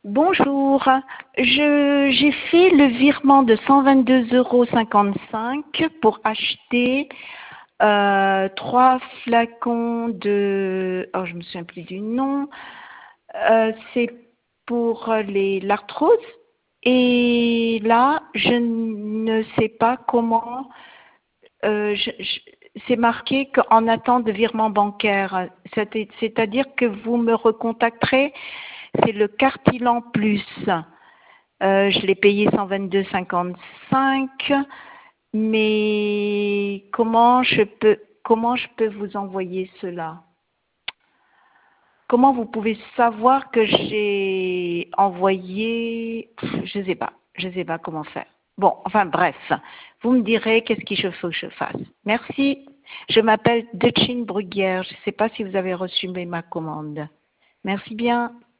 Bonjour, j'ai fait le virement de 122,55 € pour acheter 3 flacons de... Oh, je me souviens plus du nom. C'est pour l'arthrose. Et là, je ne sais pas comment... c'est marqué qu'en attente de virement bancaire. C'est-à-dire que vous me recontacterez. C'est le Cartilan Plus. Je l'ai payé 122,55 €, mais comment je peux vous envoyer cela? Comment vous pouvez savoir que j'ai envoyé? Je sais pas comment faire. Bon, enfin bref, vous me direz qu'est-ce qu'il faut que je fasse. Merci. Je m'appelle Decine Bruguière. Je ne sais pas si vous avez reçu ma commande. Merci bien.